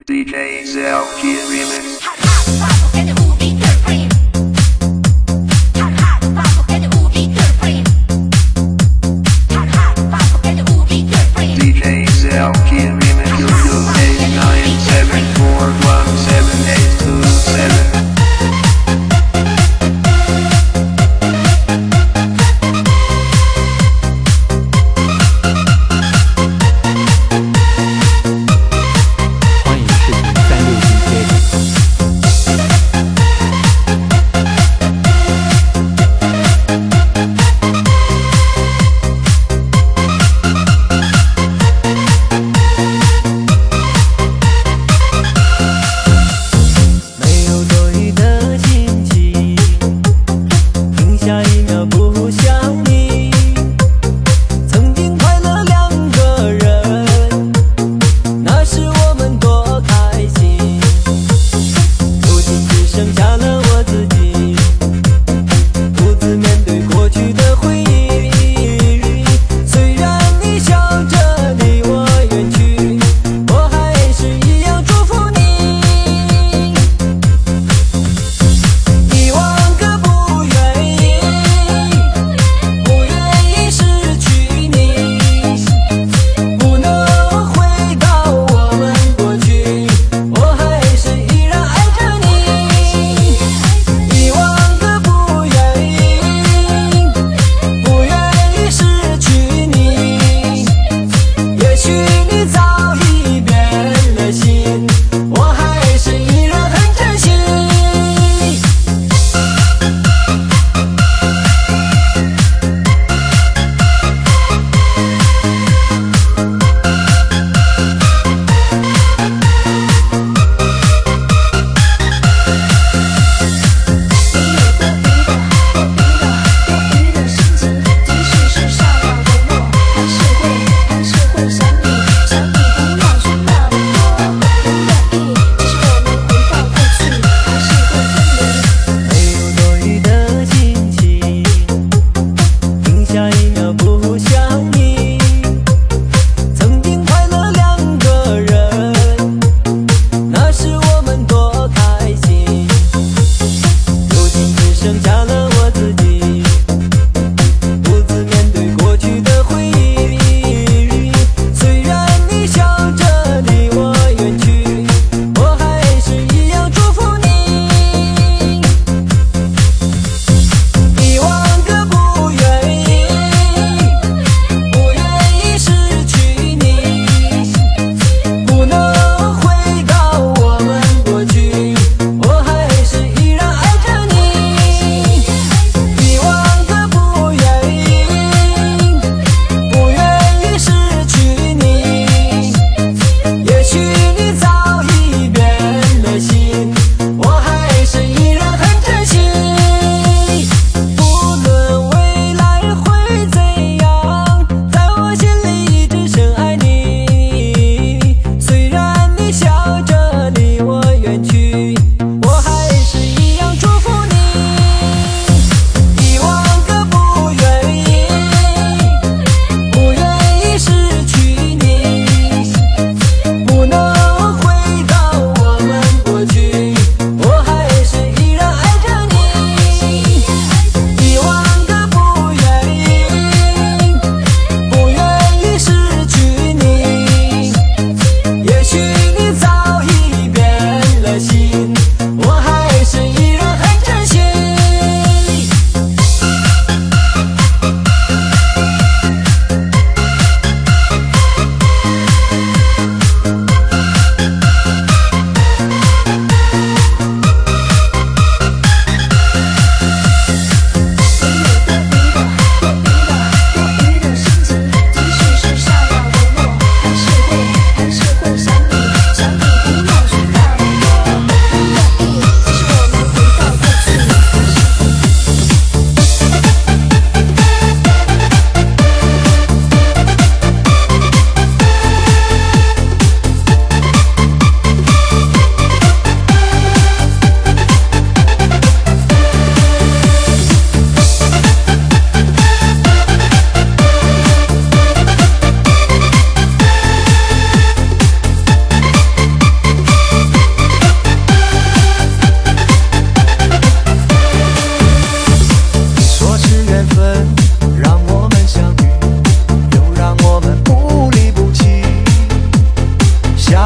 DJ Zelki Remix. DJ Zelki Remix. Google 8974178227. 欢迎视频36 DJ。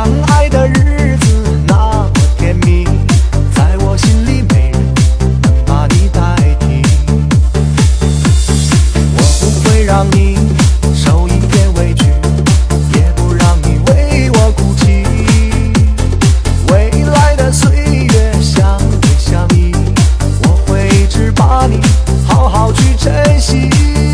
相爱的日子那么甜蜜，在我心里没人能把你代替。我不会让你受一点委屈，也不让你为我哭泣。未来的岁月相对相依，我会一直把你好好去珍惜。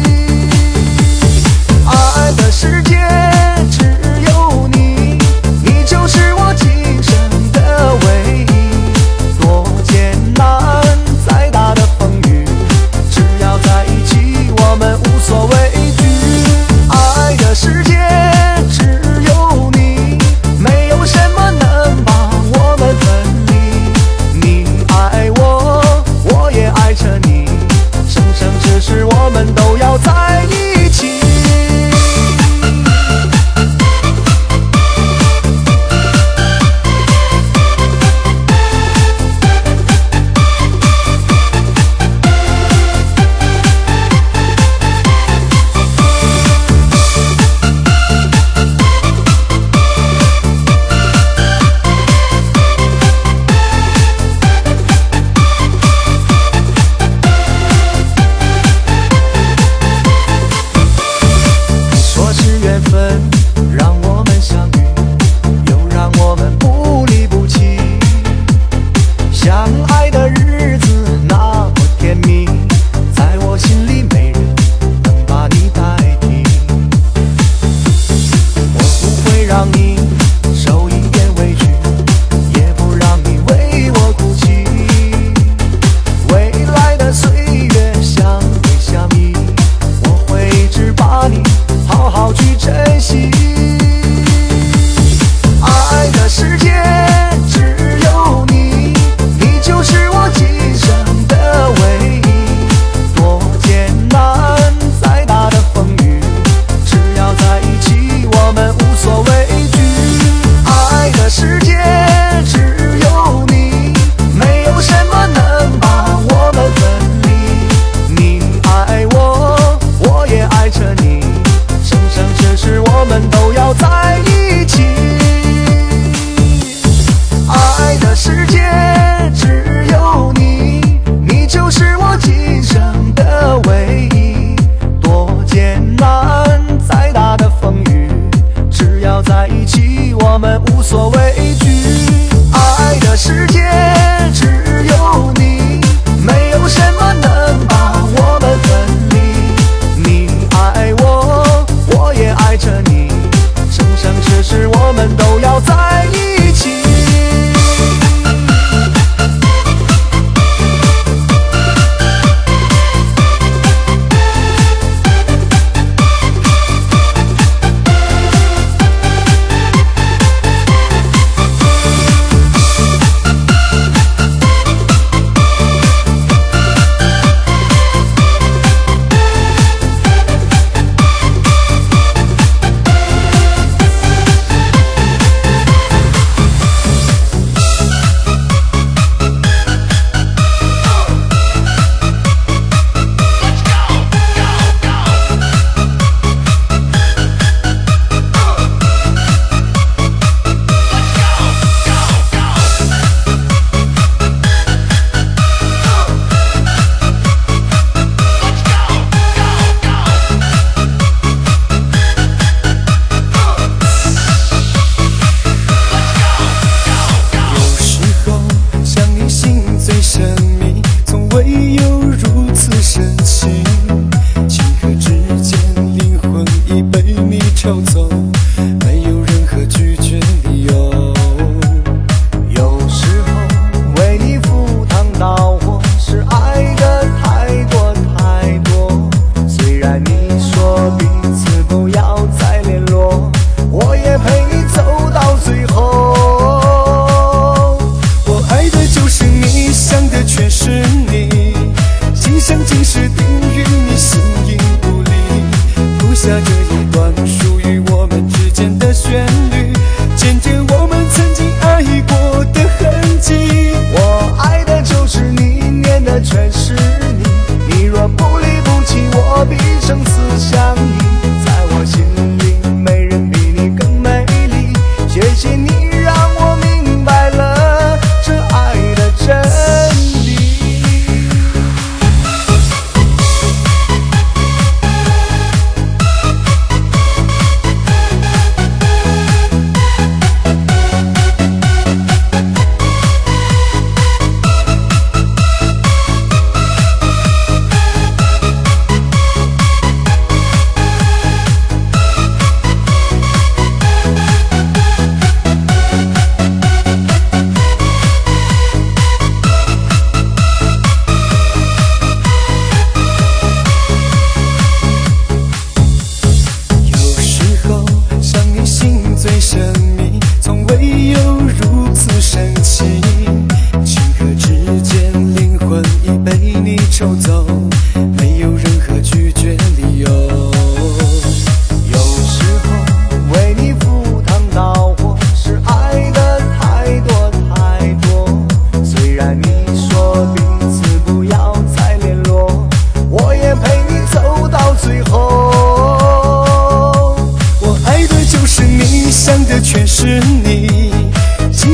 爱的世界只有你，你就是我今生的唯一。多艰难再大的风雨，只要在一起我们无所畏惧。爱的世界只有你，没有什么能把我们分离。你爱我，我也爱着你，生生世世我们都要在一起。说是缘分让我们相遇，又让我们不离不弃。相爱的日子那么甜蜜，在我心里没人能把你代替。我不会让你受一点委屈，也不让你为我哭泣。未来的岁月相对相依，我会一直把你好好去珍惜。爱的世界只有你，你就是我今生的唯一。多艰难再大的风雨，只要在一起我们无所畏惧。爱的世界只有你，没有什么能把我们分离。你爱我，我也爱着你，生生世世我们都要在一起。爱的世界只有你，你就是我今生的唯一。多艰难再大的风雨，只要在一起我们无所畏惧。爱的世界只有你，没有什么能把我们分离。你爱我，我也爱着你，生生世世我们都要在一起。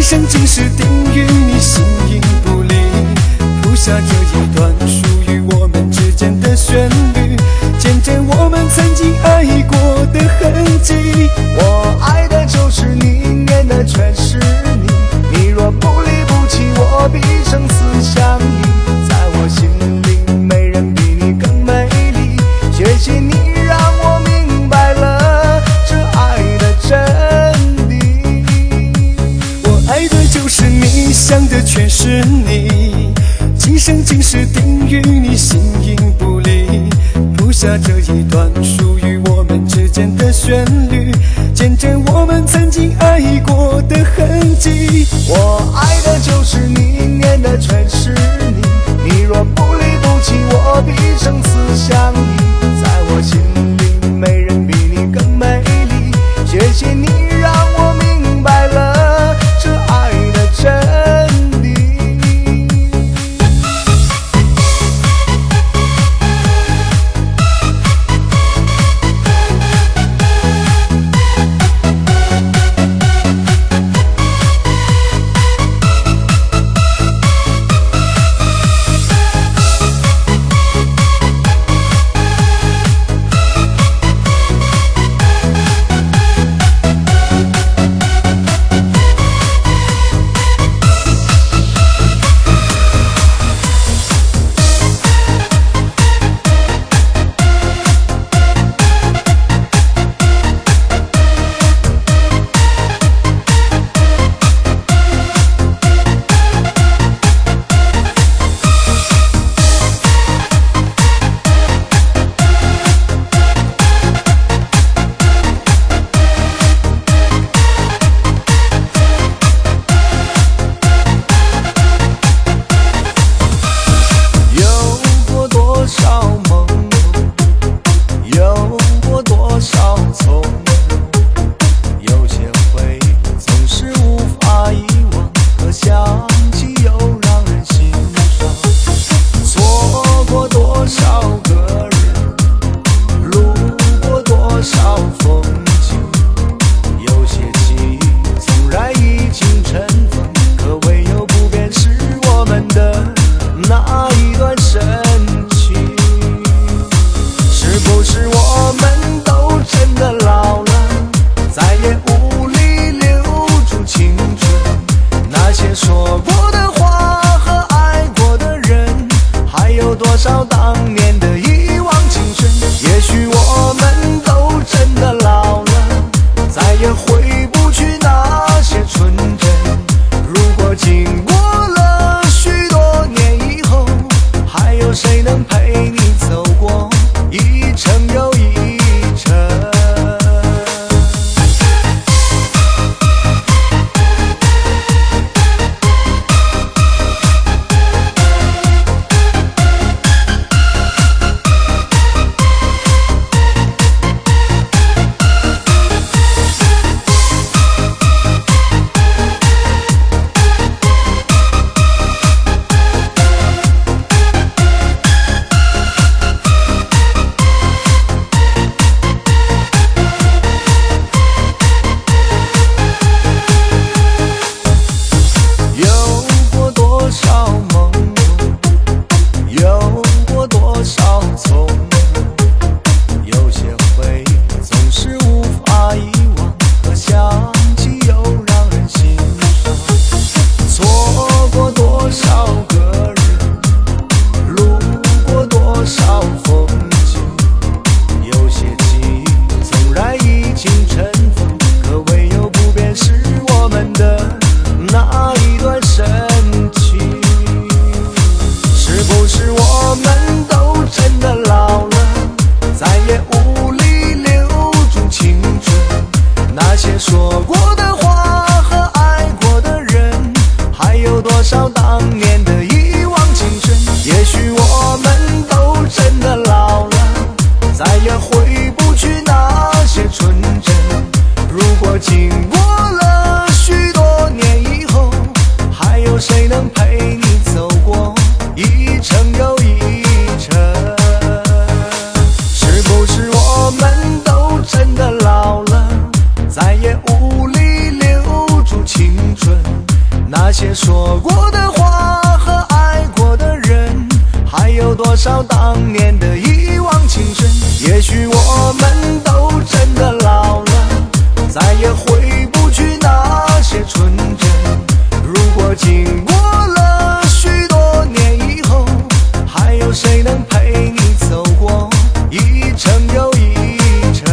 生今世定与你形影不离，谱下这一段属于我们之间的旋律，见证我们曾经爱过的痕迹。 我爱的就是你，念的全是你。你若不离不弃，我必生死相依。在我心里，没人比你更美丽。谢谢你让我明白了这爱的真理。 我爱的就是你，想的全是你，今生今世定与你形影不离，谱下这一段属于我们之间的旋律，见证我们曾经爱过的痕迹。 我爱的就是你，念的全是你。你若不离不弃，我必生死相依。在我心里，没人比你更美丽。谢谢你让我明白了这爱的真理。 些说过的话和爱过的人，还有多少当年的一往情深。也许我们都真的老了，再也回不去那些纯真。如果经过了许多年以后，还有谁能陪你走过一程又一程。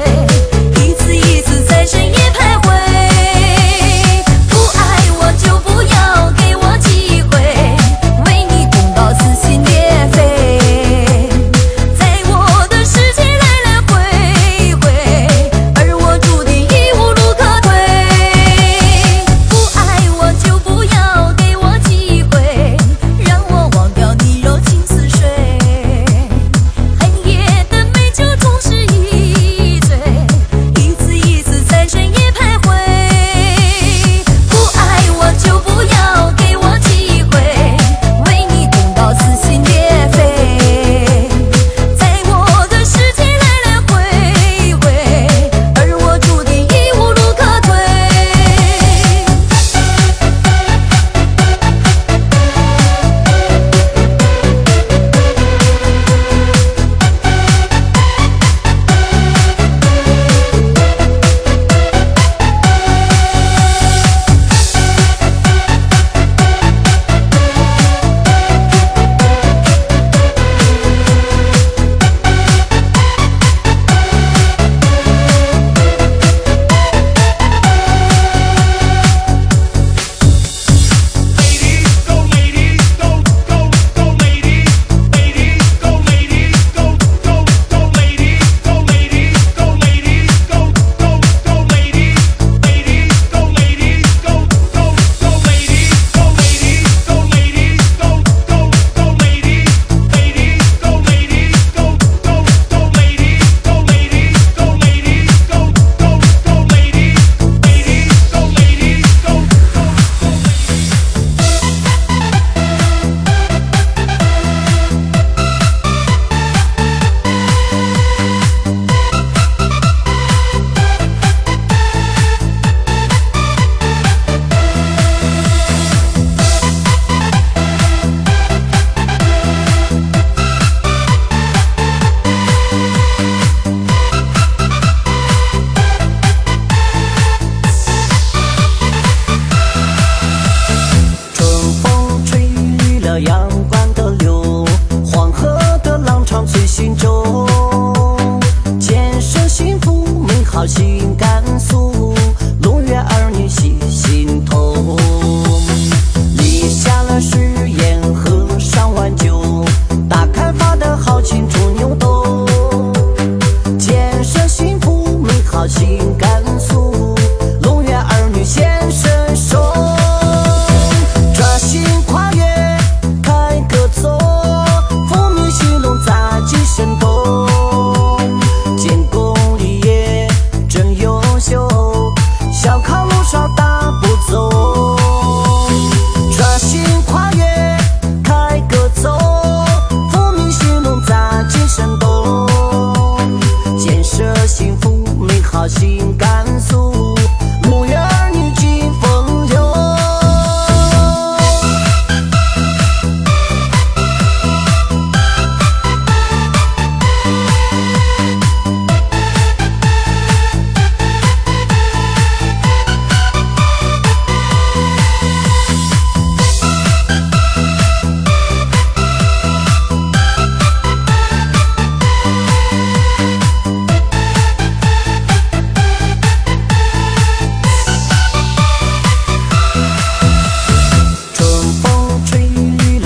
就不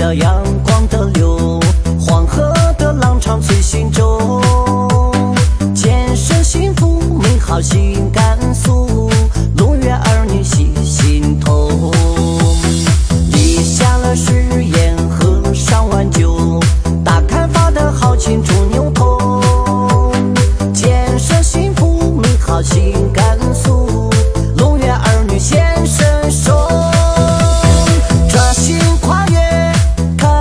了阳光的流，黄河的浪潮随心舟，建设幸福美好新甘肃，龙源儿女细心头。立下了誓言，喝上碗酒，大开发的好庆祝牛头，建设幸福美好新甘肃，龙源儿女献身手。这心跨越，看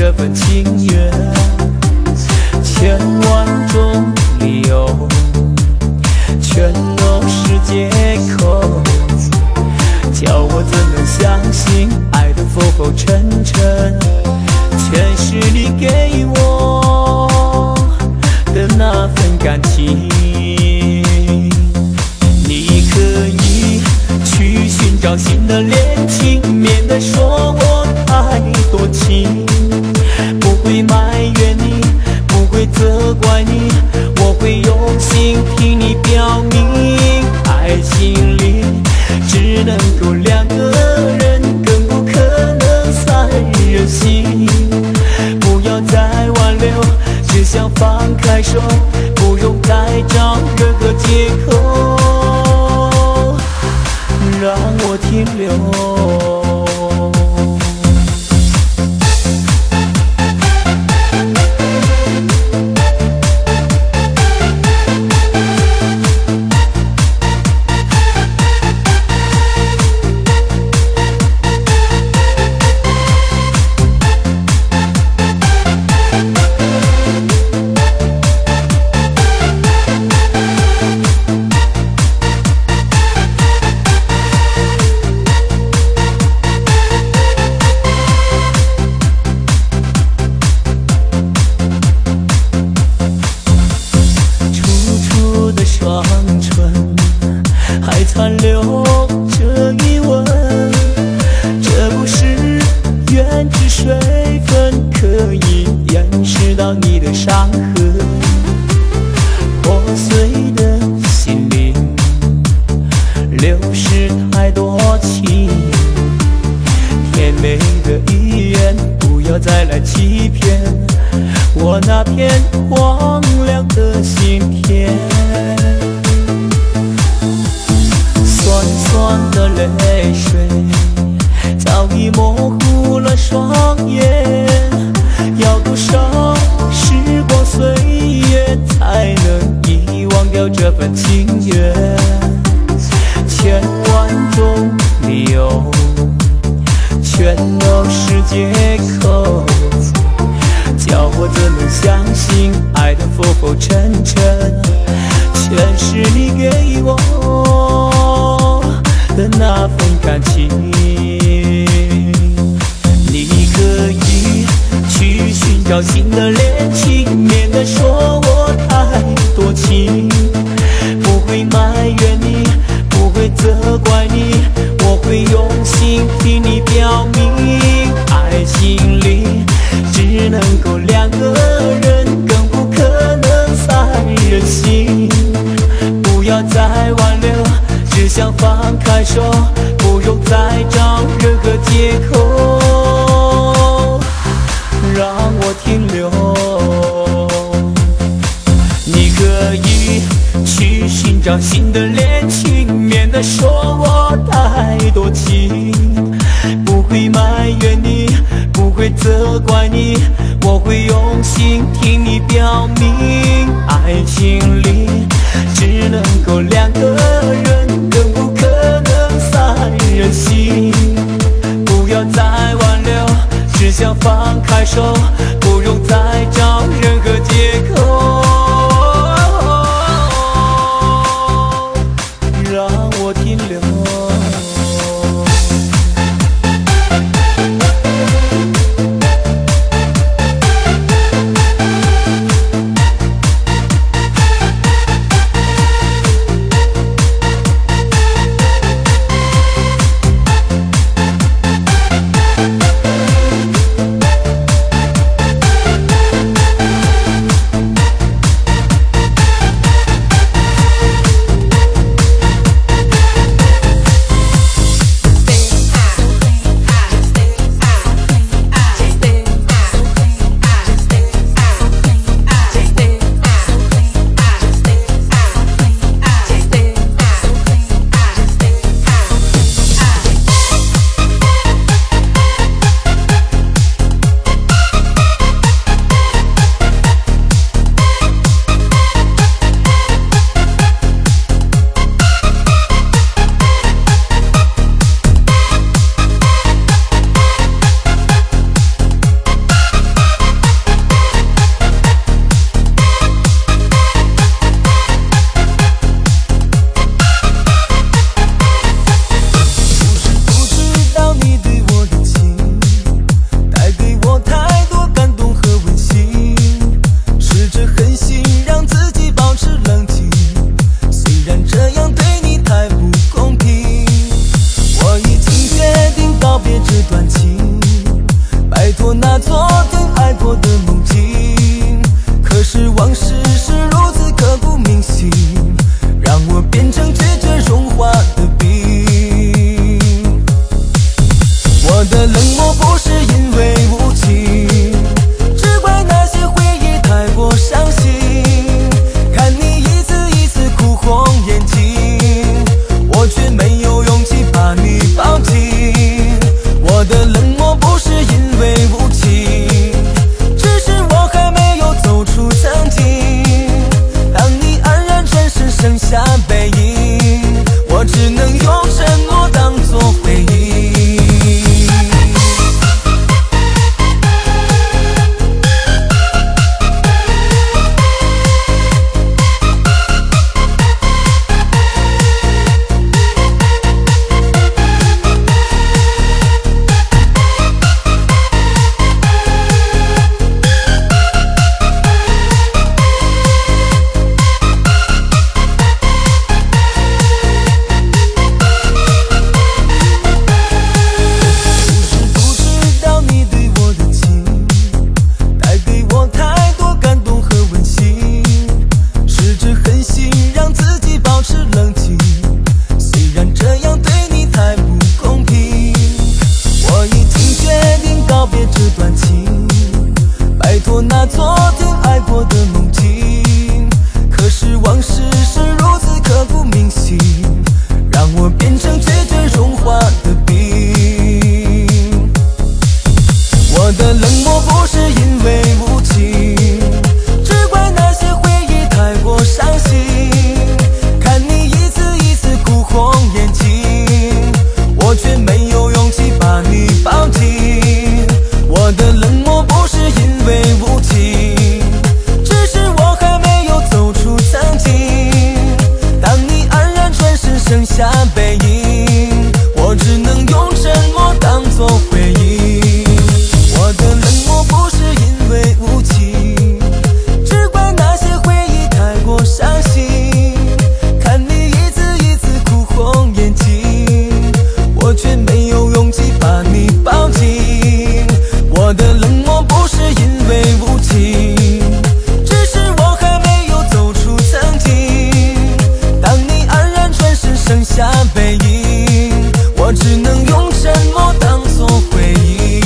这份情缘，千万种理由，全都是借口，叫我怎能相信爱的浮浮沉沉，全是你给我的那份感情。你可以去寻找新的恋情，免得说我太多情，不会埋怨你，不会责怪你，我会用心听你表明。爱情里只能够两个人，更不可能三人行，不要再挽留，只想放开手，不用再找任何借口让我停留。残留着余温，这不是胭脂水分可以掩饰到你的伤痕。破碎的心灵流失太多情，甜美的语言不要再来欺骗我那片荒凉的心田。酸酸的泪水早已模糊了双眼，要多少时光岁月才能遗忘掉这份情缘？千万种理由，全都是借口，叫我怎能相信爱的浮浮沉沉，全是你给我的那份感情。你可以去寻找新的恋情，免得说我太多情，不会埋怨你，不会责怪你，我会用心替你表明。爱情里只能够两个人，更不可能三人行，不要再挽留，只想放开手，不用再找任何借口让我停留。你可以去寻找新的恋情，免得说我太多情，不会埋怨你，不会责怪你，我会用心听你表明。爱情里只能够两个人，更不可能三人行，不要再挽留，只想放开手，不用再找任何借口让我停留。 我的冷漠不是因为无情，只怪那些回忆太过伤心。看你一次一次哭红眼睛，我却没有勇气把你抱紧。我的冷漠不是因为无情，只是我还没有走出曾经。当你黯然转身剩下背影，我只能用沉默当作回应。我的冷漠不是因为无情，只怪那些回忆太过伤心。看你一次一次哭红眼睛，我却没有勇气把你抱紧。我的冷漠不是因为无情，只是我还没有走出曾经。当你黯然转身剩下背影，我只能用沉默当作回应。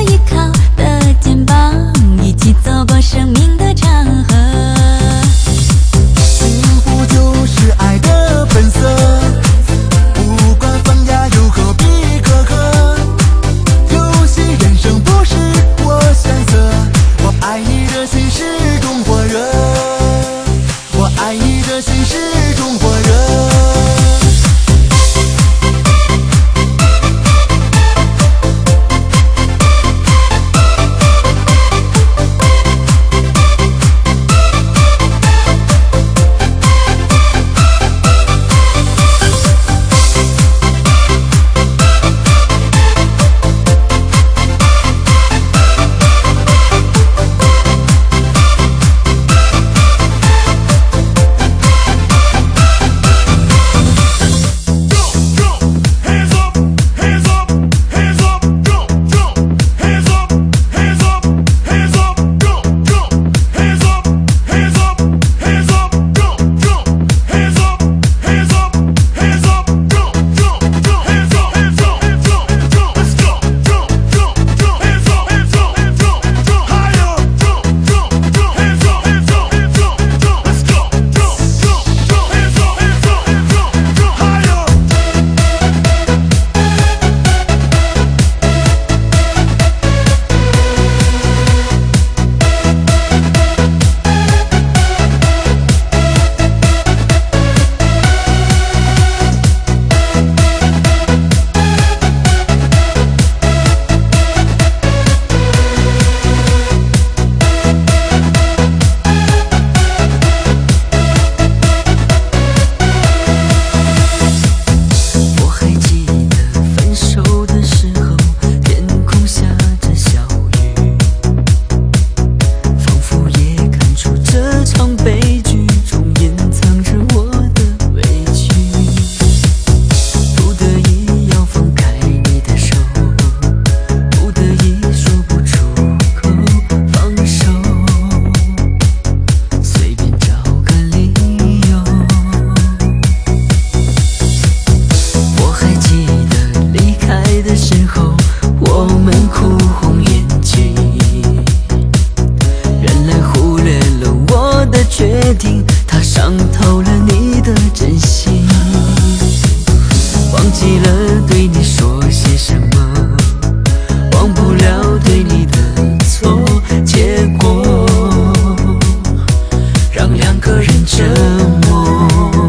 生命的长河。 确定，它伤透了你的真心。忘记了对你说些什么，忘不了对你的错，结果让两个人折磨。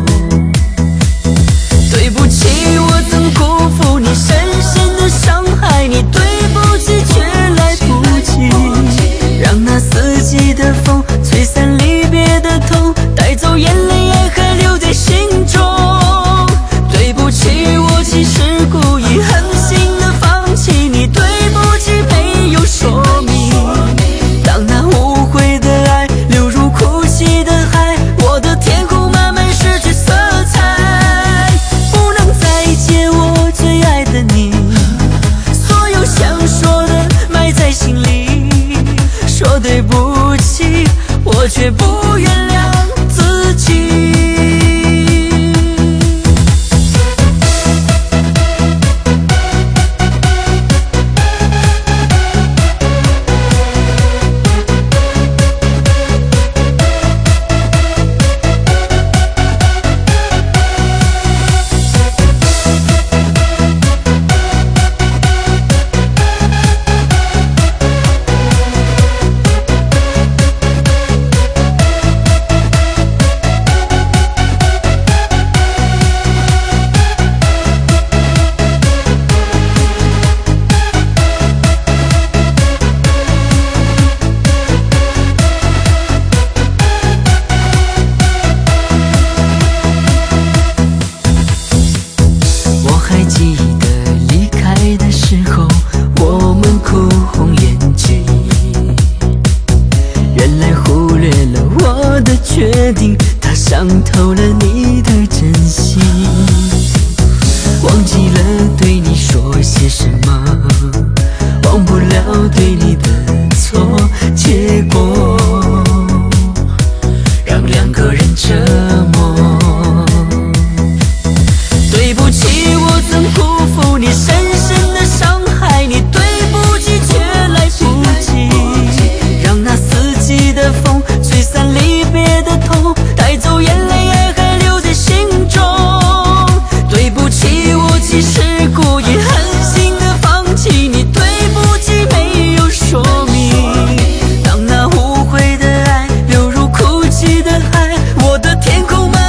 对不起，我曾辜负你，深深的伤害你，对不起却来不及，让那四季的风吹散离别的痛，带走眼泪也还留在心中。对不起，我其实故意狠心的放弃你，对不起没有说明。当那无悔的爱流入哭泣的海，我的天空慢慢失去色彩，不能再见我最爱的你，所有想说的埋在心里，说对不起，我却不原谅自己。记得离开的时候，我们哭红眼睛，原来忽略了我的决定，它伤透了你的真心。忘记了对你说些什么，忘不了对你的错，结果让两个人折磨。对不起，我曾辜负你，深深的伤害你，对不起却来不及，让那四季的风吹散离别的痛，带走眼泪也还留在心中。对不起，我其实故意狠心的放弃你，对不起没有说明。当那无悔的爱流入哭泣的海，我的天空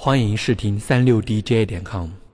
欢迎试听36dj.com。